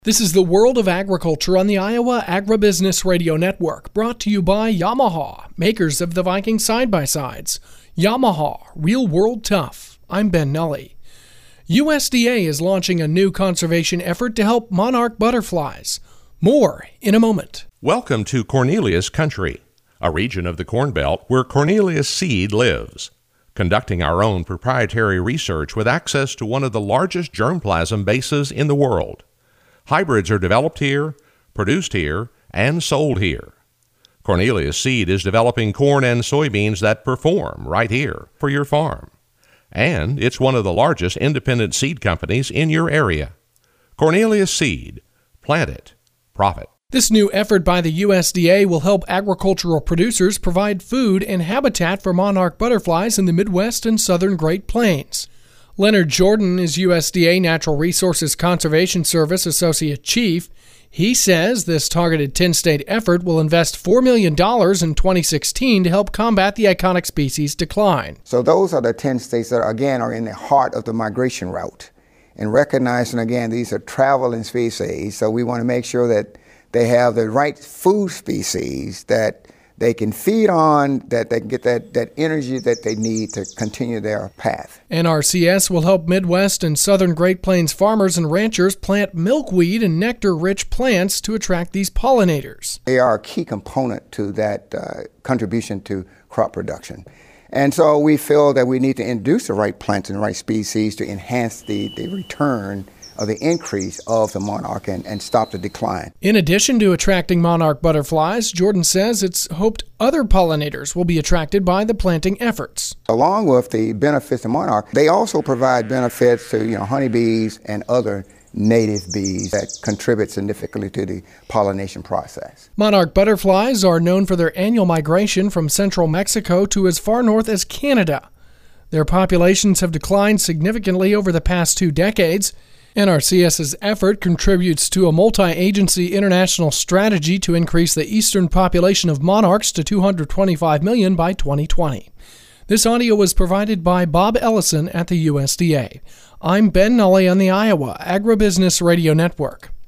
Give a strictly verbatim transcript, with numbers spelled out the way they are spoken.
This is the World of Agriculture on the Iowa Agribusiness Radio Network, brought to you by Yamaha, makers of the Viking side-by-sides. Yamaha, real world tough. I'm Ben Nuelle. U S D A is launching a new conservation effort to help monarch butterflies. More in a moment. Welcome to Cornelius Country, a region of the Corn Belt where Cornelius seed lives. Conducting our own proprietary research with access to one of the largest germplasm bases in the world. Hybrids are developed here, produced here, and sold here. Cornelius Seed is developing corn and soybeans that perform right here for your farm. And it's one of the largest independent seed companies in your area. Cornelius Seed. Plant it. Profit. This new effort by the U S D A will help agricultural producers provide food and habitat for monarch butterflies in the Midwest and southern Great Plains. Leonard Jordan is U S D A Natural Resources Conservation Service Associate Chief. He says this targeted ten-state effort will invest four million dollars in twenty sixteen to help combat the iconic species decline. So those are the ten states that, again, are in the heart of the migration route. And recognizing, again, these are traveling species, so we want to make sure that they have the right food species that they can feed on, that they can get that, that energy that they need to continue their path. N R C S will help Midwest and southern Great Plains farmers and ranchers plant milkweed and nectar-rich plants to attract these pollinators. They are a key component to that uh, contribution to crop production. And so we feel that we need to introduce the right plants and the right species to enhance the, the return of the increase of the monarch and, and stop the decline. In addition to attracting monarch butterflies, Jordan says it's hoped other pollinators will be attracted by the planting efforts. Along with the benefits of monarch, they also provide benefits to you know honeybees and other native bees that contribute significantly to the pollination process. Monarch butterflies are known for their annual migration from central Mexico to as far north as Canada. Their populations have declined significantly over the past two decades. NRCS's effort contributes to a multi-agency international strategy to increase the eastern population of monarchs to two hundred twenty-five million by twenty twenty. This audio was provided by Bob Ellison at the U S D A. I'm Ben Nuelle on the Iowa Agribusiness Radio Network.